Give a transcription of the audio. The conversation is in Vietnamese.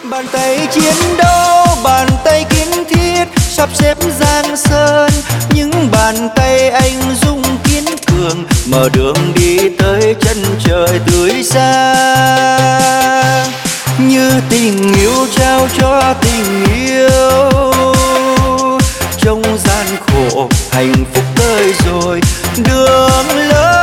Bàn tay chiến đấu, bàn tay kiến thiết sắp xếp giang sơn, những bàn tay anh dũng kiên cường mở đường đi tới chân trời tươi sáng. Như tình yêu trao cho tình yêu, trong gian khổ hạnh phúc tới rồi, đường lớn